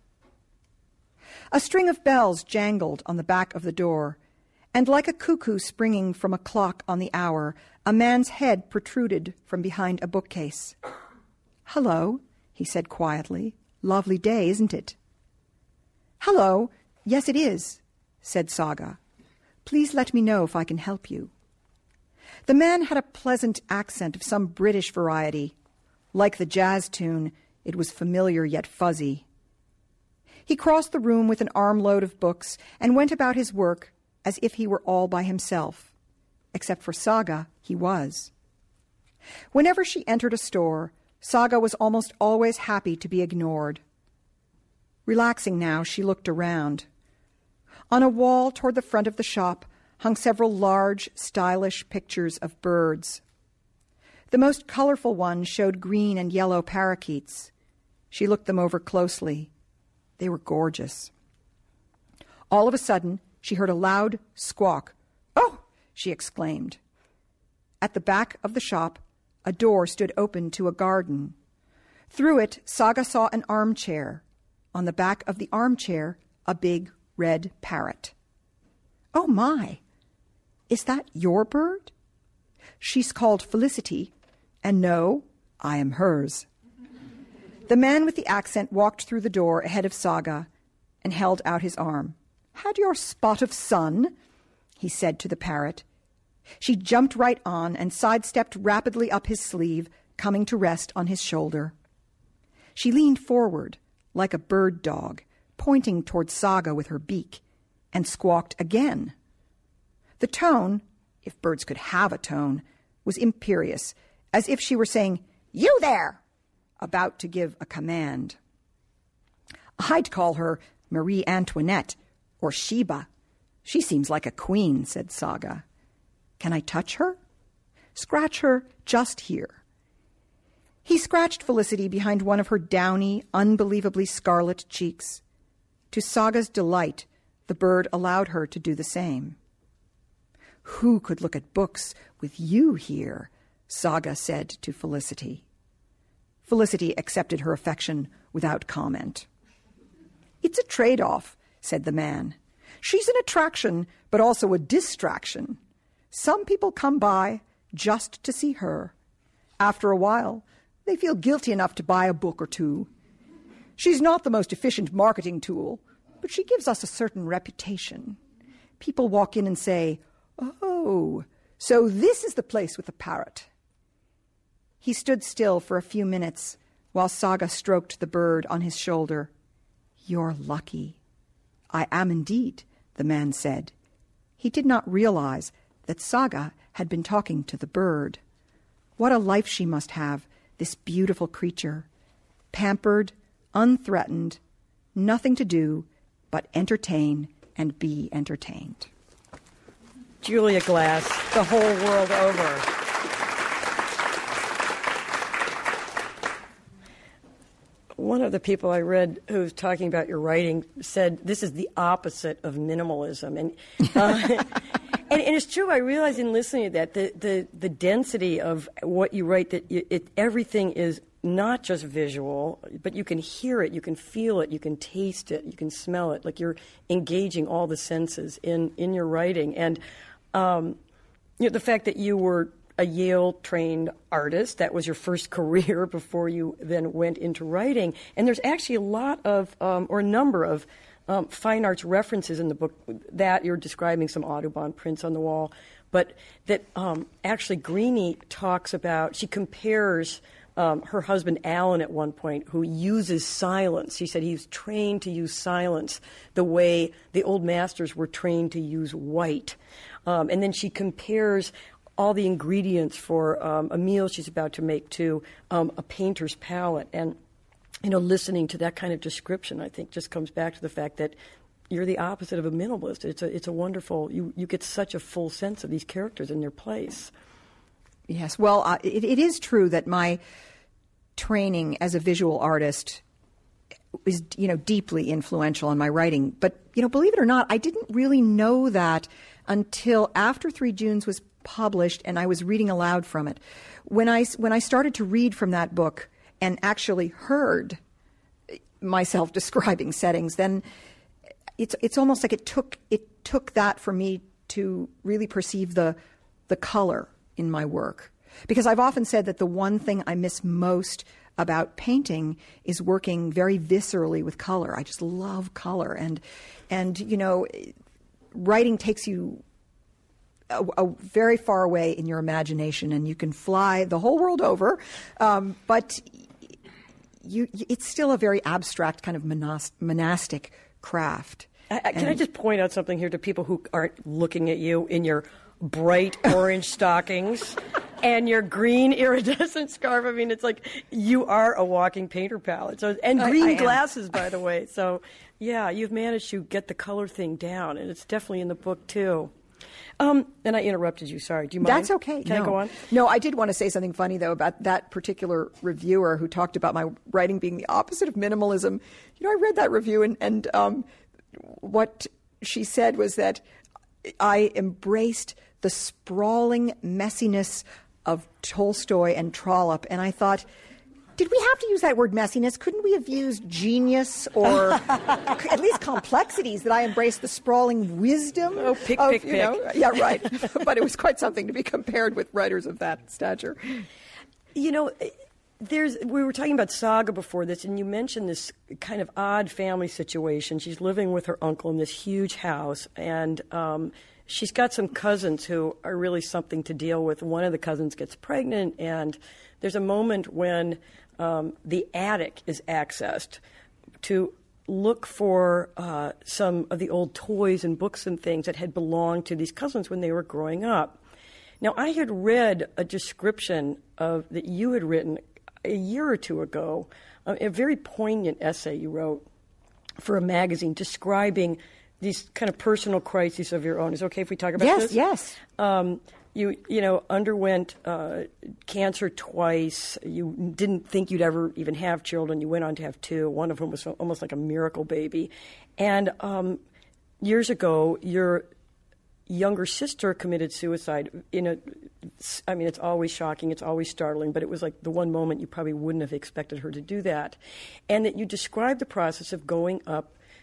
A string of bells jangled on the back of the door, and like a cuckoo springing from a clock on the hour, a man's head protruded from behind a bookcase. "Hello," he said quietly. "Lovely day, isn't it?" "Hello. Yes, it is," said Saga. "Please let me know if I can help you." The man had a pleasant accent of some British variety. Like the jazz tune, it was familiar yet fuzzy. He crossed the room with an armload of books and went about his work as if he were all by himself. Except for Saga, he was. Whenever she entered a store, Saga was almost always happy to be ignored. Relaxing now, she looked around. On a wall toward the front of the shop hung several large, stylish pictures of birds. The most colorful one showed green and yellow parakeets. She looked them over closely. They were gorgeous. All of a sudden, she heard a loud squawk. "Oh!" she exclaimed. At the back of the shop, a door stood open to a garden. Through it, Saga saw an armchair. On the back of the armchair, a big red parrot. "Oh, my! Is that your bird?" "She's called Felicity, and no, I am hers." The man with the accent walked through the door ahead of Saga and held out his arm. "Had your spot of sun?" he said to the parrot. She jumped right on and sidestepped rapidly up his sleeve, coming to rest on his shoulder. She leaned forward, like a bird dog, pointing toward Saga with her beak, and squawked again. The tone, if birds could have a tone, was imperious, as if she were saying, "You there!" about to give a command. "I'd call her Marie Antoinette or Sheba. She seems like a queen," said Saga. "Can I touch her?" "Scratch her just here." He scratched Felicity behind one of her downy, unbelievably scarlet cheeks. To Saga's delight, the bird allowed her to do the same. "Who could look at books with you here?" Saga said to Felicity. Felicity accepted her affection without comment. "It's a trade-off," said the man. "She's an attraction, but also a distraction. Some people come by just to see her. After a while, they feel guilty enough to buy a book or two. She's not the most efficient marketing tool, but she gives us a certain reputation. People walk in and say, 'Oh, so this is the place with the parrot.'" He stood still for a few minutes while Saga stroked the bird on his shoulder. "You're lucky." "I am indeed," the man said. He did not realize that Saga had been talking to the bird. What a life she must have, this beautiful creature. Pampered, unthreatened, nothing to do but entertain and be entertained. Julia Glass, the whole world over. One of the people I read who was talking about your writing said this is the opposite of minimalism. And uh, and, and it's true. I realized in listening to that, the, the, the density of what you write, that it, it, everything is not just visual, but you can hear it, you can feel it, you can taste it, you can smell it. Like you're engaging all the senses in, in your writing. And um, you know, the fact that you were a Yale-trained artist, that was your first career before you then went into writing. And there's actually a lot of, um, or a number of, um, fine arts references in the book that you're describing, some Audubon prints on the wall, but that um, actually Greenie talks about, she compares um, her husband Alan at one point, who uses silence. She said he's trained to use silence the way the old masters were trained to use white. Um, and then she compares all the ingredients for um, a meal she's about to make to um, a painter's palette. And, you know, listening to that kind of description, I think, just comes back to the fact that you're the opposite of a minimalist. It's a, it's a wonderful, you, you get such a full sense of these characters in their place. Yes, well, uh, it, it is true that my training as a visual artist is, you know, deeply influential on my writing. But, you know, believe it or not, I didn't really know that until after Three Junes was published and I was reading aloud from it. When I, when I started to read from that book and actually heard myself describing settings, then it's it's almost like it took it took that for me to really perceive the the color in my work. Because I've often said that the one thing I miss most about painting is working very viscerally with color. I just love color, and and you know, writing takes you A, a very far away in your imagination, and you can fly the whole world over, um, but you, it's still a very abstract kind of monas- monastic craft. I, I, can I just point out something here to people who aren't looking at you in your bright orange stockings and your green iridescent scarf? I mean, it's like you are a walking painter palette. So, and green I, I glasses, by the way. So, yeah, you've managed to get the color thing down, and it's definitely in the book, too. Um, and I interrupted you. Sorry. Do you mind? That's okay. Can no. I go on? No, I did want to say something funny, though, about that particular reviewer who talked about my writing being the opposite of minimalism. You know, I read that review, and, and um, what she said was that I embraced the sprawling messiness of Tolstoy and Trollope, and I thought, did we have to use that word messiness? Couldn't we have used genius or at least complexities, that I embrace the sprawling wisdom? Oh, pick, of, pick, you pick. know, yeah, right. But it was quite something to be compared with writers of that stature. You know, there's we were talking about Saga before this, and you mentioned this kind of odd family situation. She's living with her uncle in this huge house, and um, she's got some cousins who are really something to deal with. One of the cousins gets pregnant, and there's a moment when um, the attic is accessed to look for uh, some of the old toys and books and things that had belonged to these cousins when they were growing up. Now, I had read a description of that you had written a year or two ago, uh, a very poignant essay you wrote for a magazine describing these kind of personal crises of your own. Is it okay if we talk about yes, this? Yes, yes. Um, you, you know, underwent uh, cancer twice. You didn't think you'd ever even have children. You went on to have two. One of whom was almost like a miracle baby. And um, years ago, your younger sister committed suicide in a, I mean, it's always shocking, it's always startling, but it was like the one moment you probably wouldn't have expected her to do that. And that you described the process of going up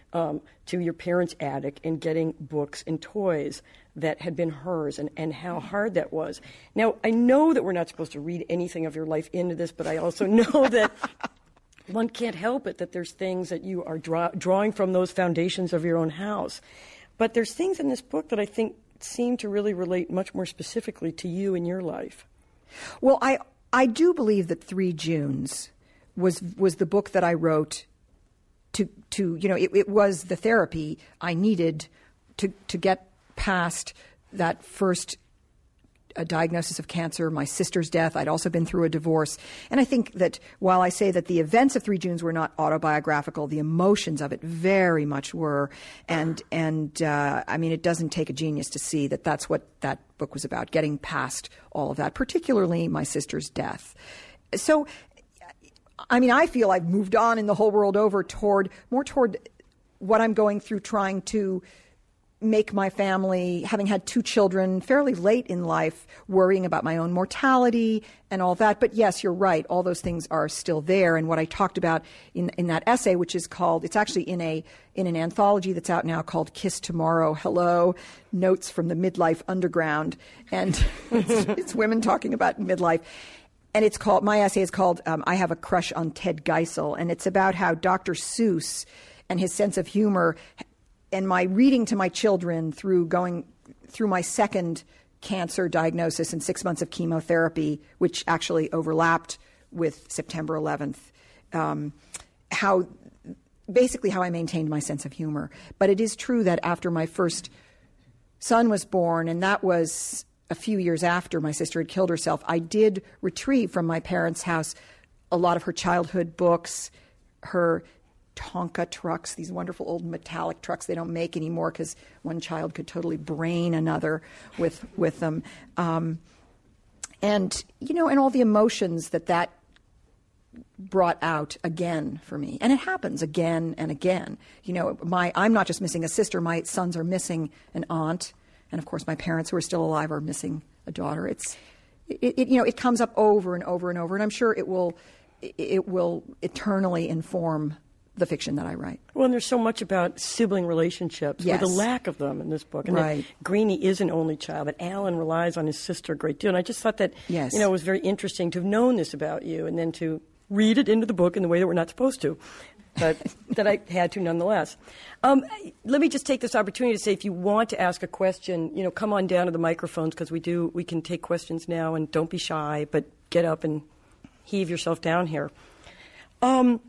um, to your parents' attic and getting books and toys that had been hers, and, and how hard that was. Now, I know that we're not supposed to read anything of your life into this, but I also know that one can't help it, that there's things that you are draw, drawing from those foundations of your own house. But there's things in this book that I think seem to really relate much more specifically to you and your life. Well, I I do believe that Three Junes was was the book that I wrote to to you know it, it was the therapy I needed to to get past that first a diagnosis of cancer, my sister's death. I'd also been through a divorce. And I think that while I say that the events of Three Junes were not autobiographical, the emotions of it very much were. And, and uh, I mean, it doesn't take a genius to see that that's what that book was about, getting past all of that, particularly my sister's death. So, I mean, I feel I've moved on in the whole world over toward, more toward what I'm going through, trying to make my family, having had two children fairly late in life, worrying about my own mortality and all that. But yes, you're right. All those things are still there. And what I talked about in, in that essay, which is called, it's actually in a in an anthology that's out now called Kiss Tomorrow, Hello, Notes from the Midlife Underground. And it's, it's women talking about midlife. And it's called, my essay is called um, I Have a Crush on Ted Geisel. And it's about how Doctor Seuss and his sense of humor and my reading to my children through going through my second cancer diagnosis and six months of chemotherapy, which actually overlapped with September eleventh, um, how basically how I maintained my sense of humor. But it is true that after my first son was born, and that was a few years after my sister had killed herself, I did retrieve from my parents' house a lot of her childhood books, her Tonka trucks, these wonderful old metallic trucks they don't make anymore because one child could totally brain another with with them. Um, and, you know, and all the emotions that that brought out again for me. And it happens again and again. You know, my I'm not just missing a sister. My sons are missing an aunt. And, of course, my parents who are still alive are missing a daughter. It's, it, it, you know, it comes up over and over and over. And I'm sure it will, it will eternally inform the fiction that I write. Well, and there's so much about sibling relationships, yes. or the lack of them in this book. And right. that Greenie is an only child, that Alan relies on his sister a great deal. And I just thought that, yes. you know, it was very interesting to have known this about you and then to read it into the book in the way that we're not supposed to, but that I had to nonetheless. Um, let me just take this opportunity to say, if you want to ask a question, you know, come on down to the microphones, because we do, we can take questions now, and don't be shy, but get up and heave yourself down here. Um,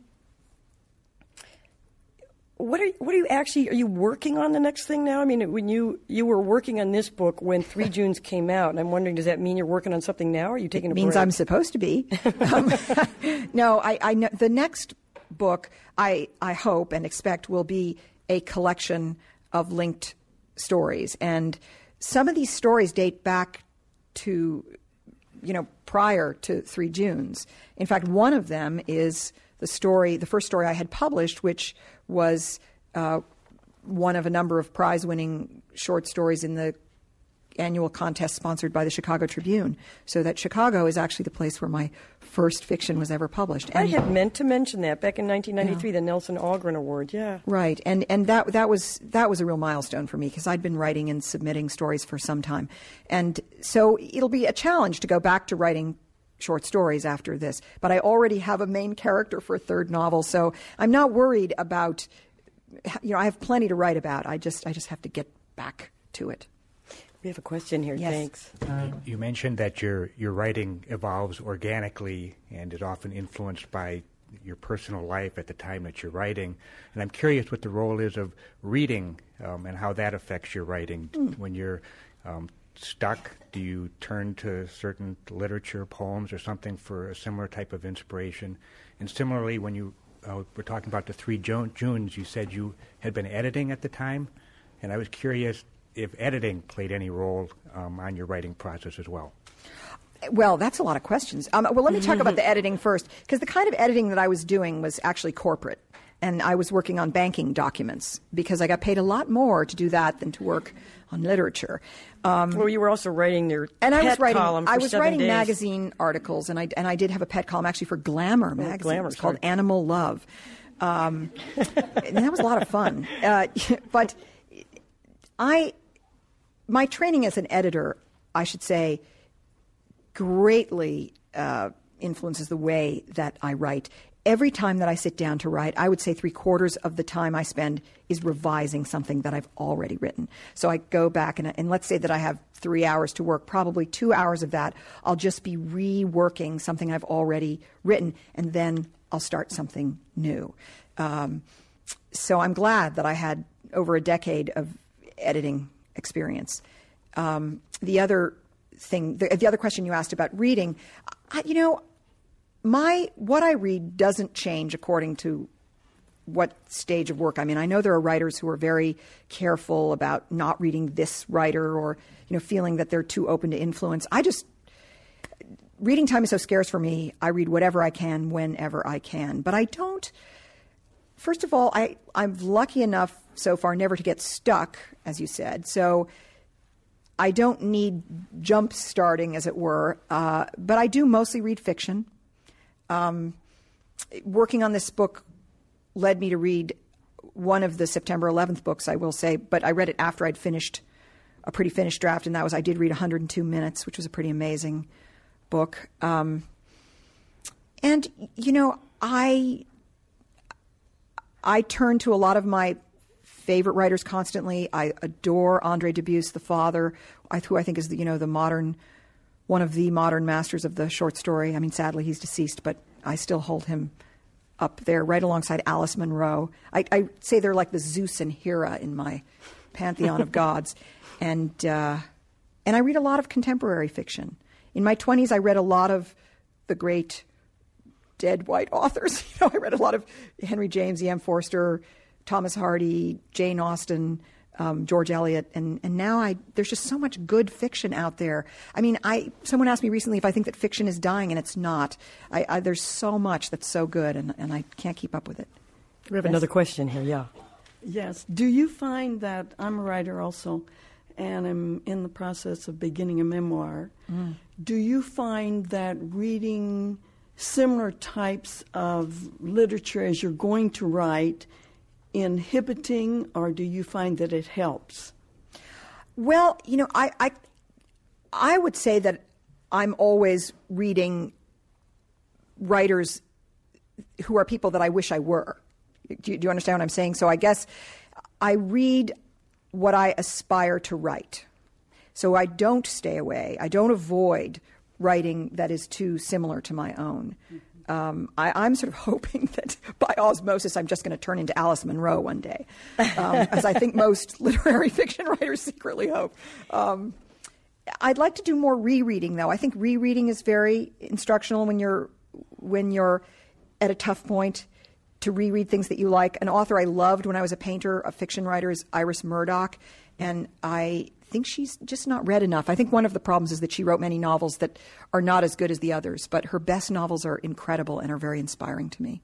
What are what are you actually are you working on the next thing now? I mean, when you you were working on this book when Three Junes came out, and I'm wondering, does that mean you're working on something now, or are you taking it a means break? I'm supposed to be. um, no, I, I know the next book I I hope and expect will be a collection of linked stories, and some of these stories date back to, you know, prior to Three Junes. In fact, one of them is the story, the first story I had published, which was uh, one of a number of prize-winning short stories in the annual contest sponsored by the Chicago Tribune. So that Chicago is actually the place where my first fiction was ever published. I And, had meant to mention that back in nineteen ninety-three, Yeah. the Nelson Algren Award. Yeah, right, and and that that was that was a real milestone for me, because I'd been writing and submitting stories for some time, and so it'll be a challenge to go back to writing short stories after this. But I already have a main character for a third novel, so I'm not worried about, you know, I have plenty to write about. I just I just have to get back to it. we have a question here. Yes. Thanks. You mentioned that your your writing evolves organically and is often influenced by your personal life at the time that you're writing. And I'm curious what the role is of reading um, and how that affects your writing. Mm. When you're um, stuck, do you turn to certain literature, poems, or something for a similar type of inspiration? And similarly, when you uh, were talking about the Three Junes, you said you had been editing at the time, and I was curious if editing played any role um, on your writing process as well. Well, that's a lot of questions. Um, well, let me talk about the editing first, because the kind of editing that I was doing was actually corporate. And I was working on banking documents, because I got paid a lot more to do that than to work on literature. Um, well, you were also writing your and pet I was writing, column for I was seven writing days. magazine articles, and I and I did have a pet column actually for Glamour magazine. Glamour, It's called sorry. Animal Love. Um, and that was a lot of fun. Uh, but I, my training as an editor, I should say, greatly uh, influences the way that I write. Every time that I sit down to write, I would say three quarters of the time I spend is revising something that I've already written. So I go back and, and let's say that I have three hours to work. Probably two hours of that, I'll just be reworking something I've already written, and then I'll start something new. Um, so I'm glad that I had over a decade of editing experience. Um, the other thing, the, the other question you asked about reading, I, you know, My what I read doesn't change according to what stage of work I'm in. I know there are writers who are very careful about not reading this writer, or you know, feeling that they're too open to influence. I just reading time is so scarce for me. I read whatever I can whenever I can. But I don't. First of all, I I'm lucky enough so far never to get stuck, as you said. So I don't need jump starting, as it were. Uh, but I do mostly read fiction. Um, working on this book led me to read one of the September eleventh books, I will say, but I read it after I'd finished a pretty finished draft, and that was I did read one hundred two minutes, which was a pretty amazing book. Um, and, you know, I I turn to a lot of my favorite writers constantly. I adore Andre Dubus, the father, who I think is the, you know, the modern... one of the modern masters of the short story. I mean, sadly, he's deceased, but I still hold him up there right alongside Alice Munro. I, I say they're like the Zeus and Hera in my pantheon of gods. And uh, and I read a lot of contemporary fiction. In my twenties, I read a lot of the great dead white authors. You know, I read a lot of Henry James, E M Forster, Thomas Hardy, Jane Austen, Um, George Eliot, and, and now I there's just so much good fiction out there. I mean, I someone asked me recently if I think that fiction is dying, and it's not. I, I, there's so much that's so good, and, and I can't keep up with it. We have Yes. another question here, yeah. Yes. Do you find that I'm a writer also, and I'm in the process of beginning a memoir? Mm. Do you find that reading similar types of literature as you're going to write inhibiting, or do you find that it helps? Well, you know, I, I, I would say that I'm always reading writers who are people that I wish I were. Do you, do you understand what I'm saying? So I guess I read what I aspire to write. So I don't stay away. I don't avoid writing that is too similar to my own. Um, I, I'm sort of hoping that by osmosis I'm just going to turn into Alice Munro one day, um, as I think most literary fiction writers secretly hope. Um, I'd like to do more rereading, though. I think rereading is very instructional when you're when you're at a tough point, to reread things that you like. An author I loved when I was a painter, a fiction writer, is Iris Murdoch, and I think she's just not read enough. I think one of the problems is that she wrote many novels that are not as good as the others, but her best novels are incredible and are very inspiring to me.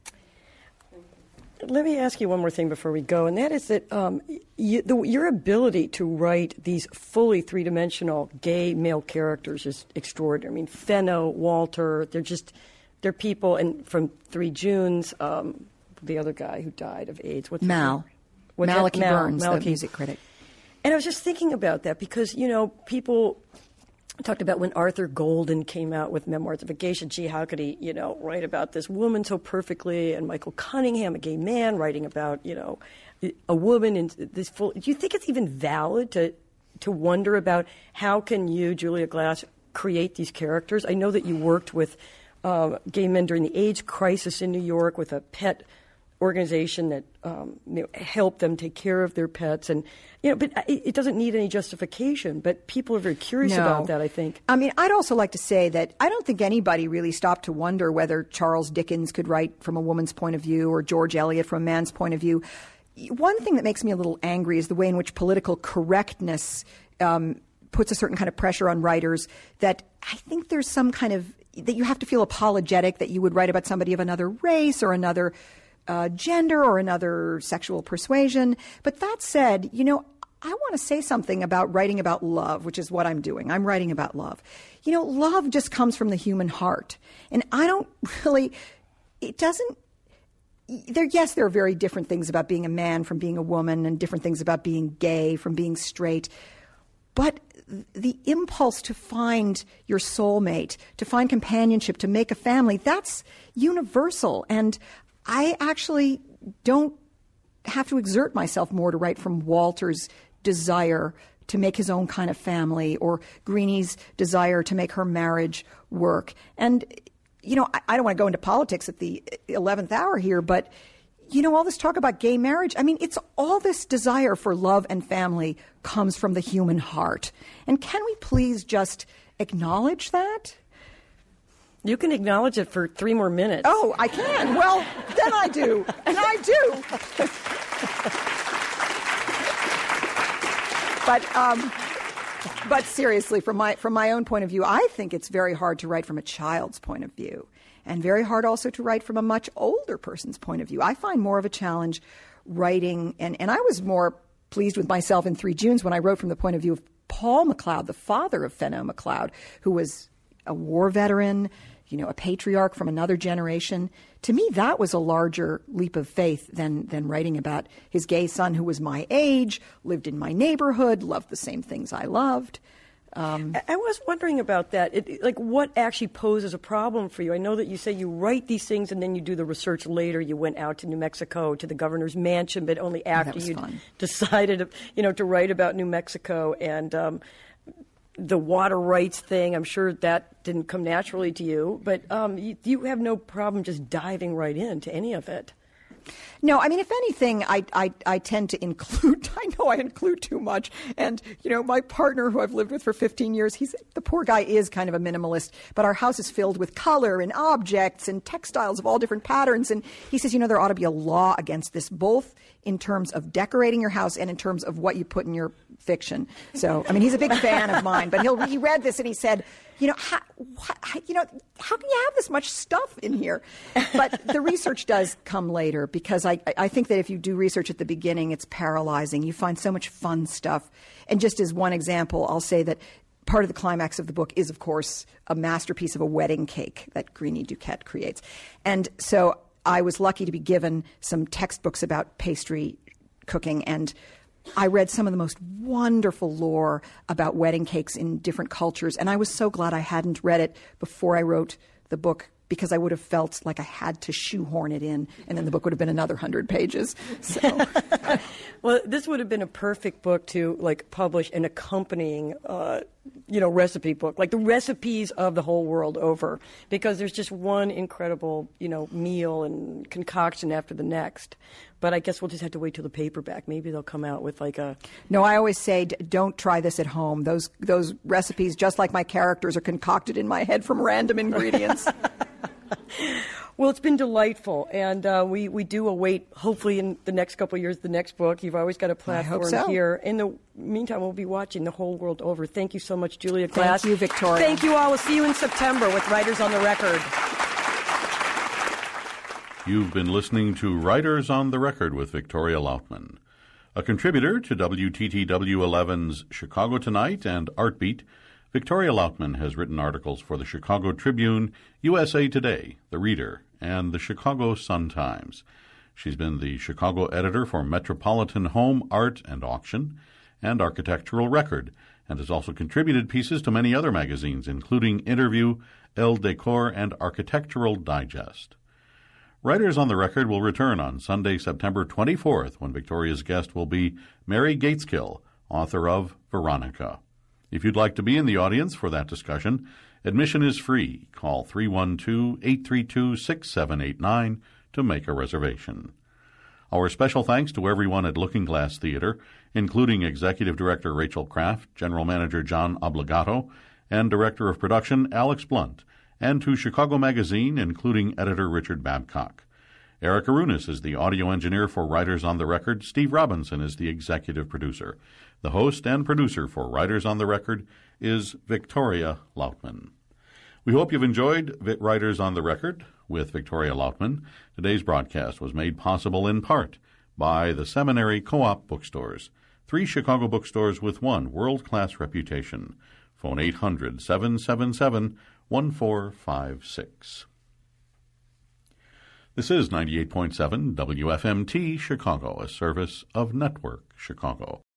Let me ask you one more thing before we go, and that is that um, you, the, your ability to write these fully three-dimensional gay male characters is extraordinary. I mean, Fenno, Walter, they're just, they're people, and from Three Junes, um, the other guy who died of AIDS. What's Mal. What's Malachi Mal, Burns, Malachi. the music critic. And I was just thinking about that because, you know, people talked about when Arthur Golden came out with Memoirs of a Geisha. Gee, how could he, you know, write about this woman so perfectly? And Michael Cunningham, a gay man, writing about, you know, a woman in this full. Do you think it's even valid to to wonder about how can you, Julia Glass, create these characters? I know that you worked with uh, gay men during the AIDS crisis in New York with a pet organization that um, you know, helped them take care of their pets, and you know, but it, it doesn't need any justification. But people are very curious No. about that, I think. I mean, I'd also like to say that I don't think anybody really stopped to wonder whether Charles Dickens could write from a woman's point of view or George Eliot from a man's point of view. One thing that makes me a little angry is the way in which political correctness um, puts a certain kind of pressure on writers, that I think there's some kind of, that you have to feel apologetic that you would write about somebody of another race or another Uh, gender or another sexual persuasion. But that said, you know, I want to say something about writing about love, which is what I'm doing. I'm writing about love. You know, love just comes from the human heart. And I don't really, it doesn't, there, yes, there are very different things about being a man from being a woman, and different things about being gay from being straight. But the impulse to find your soulmate, to find companionship, to make a family, that's universal. And I actually don't have to exert myself more to write from Walter's desire to make his own kind of family, or Greenie's desire to make her marriage work. And, you know, I, I don't want to go into politics at the eleventh hour here, but, you know, all this talk about gay marriage, I mean, it's all this desire for love and family comes from the human heart. And can we please just acknowledge that? You can acknowledge it for three more minutes. Oh, I can. Well, then I do. And I do. But um, but seriously, from my from my own point of view, I think it's very hard to write from a child's point of view, and very hard also to write from a much older person's point of view. I find more of a challenge writing, and, and I was more pleased with myself in Three Junes when I wrote from the point of view of Paul MacLeod, the father of Fenno MacLeod, who was a war veteran, you know, a patriarch from another generation. To me, that was a larger leap of faith than than writing about his gay son who was my age, lived in my neighborhood, loved the same things I loved. Um, I was wondering about that. It, like, what actually poses a problem for you? I know that you say you write these things and then you do the research later. You went out to New Mexico to the governor's mansion, but only after you decided, you know, to write about New Mexico and um, the water rights thing. I'm sure that didn't come naturally to you, but um, you, you have no problem just diving right into any of it. No, I mean, if anything, I, I, I tend to include, I know I include too much. And, you know, my partner, who I've lived with for fifteen years, he's, the poor guy is kind of a minimalist, but our house is filled with color and objects and textiles of all different patterns. And he says, you know, there ought to be a law against this, both in terms of decorating your house and in terms of what you put in your fiction. So, I mean, he's a big fan of mine, but he'll, he read this and he said, you know, how, what, you know, how can you have this much stuff in here? But the research does come later, because I, I think that if you do research at the beginning, it's paralyzing. You find so much fun stuff. And just as one example, I'll say that part of the climax of the book is, of course, a masterpiece of a wedding cake that Greenie Duquette creates. And so I was lucky to be given some textbooks about pastry cooking, and I read some of the most wonderful lore about wedding cakes in different cultures, and I was so glad I hadn't read it before I wrote the book, because I would have felt like I had to shoehorn it in, and then the book would have been another hundred pages. So, well, this would have been a perfect book to like publish an accompanying, uh, you know, recipe book, like the recipes of the whole world over, because there's just one incredible, you know, meal and concoction after the next. But I guess we'll just have to wait till the paperback. Maybe they'll come out with like a... No, I always say, don't try this at home. Those those recipes, just like my characters, are concocted in my head from random ingredients. Well, it's been delightful, and uh, we, we do await, hopefully in the next couple of years, the next book. You've always got a platform I hope so. here. In the meantime, we'll be watching The Whole World Over. Thank you so much, Julia Glass. Thank you, Victoria. Thank you all. We'll see you in September with Writers on the Record. You've been listening to Writers on the Record with Victoria Lautman. A contributor to W T T W eleven's Chicago Tonight and Artbeat, Victoria Lautman has written articles for the Chicago Tribune, U S A Today, The Reader, and the Chicago Sun-Times. She's been the Chicago editor for Metropolitan Home, Art and Auction and Architectural Record, and has also contributed pieces to many other magazines, including Interview, Elle Decor, and Architectural Digest. Writers on the Record will return on Sunday, September twenty-fourth, when Victoria's guest will be Mary Gateskill, author of Veronica. If you'd like to be in the audience for that discussion, admission is free. Call three one two, eight three two, six seven eight nine to make a reservation. Our special thanks to everyone at Looking Glass Theater, including Executive Director Rachel Kraft, General Manager John Obligato, and Director of Production Alex Blunt, and to Chicago Magazine, including editor Richard Babcock. Eric Arunas is the audio engineer for Writers on the Record. Steve Robinson is the executive producer. The host and producer for Writers on the Record is Victoria Lautman. We hope you've enjoyed Writers on the Record with Victoria Lautman. Today's broadcast was made possible in part by the Seminary Co-op Bookstores, three Chicago bookstores with one world-class reputation. Phone eight hundred, seven seven seven, one four five six. This is ninety-eight point seven W F M T Chicago, a service of Network Chicago.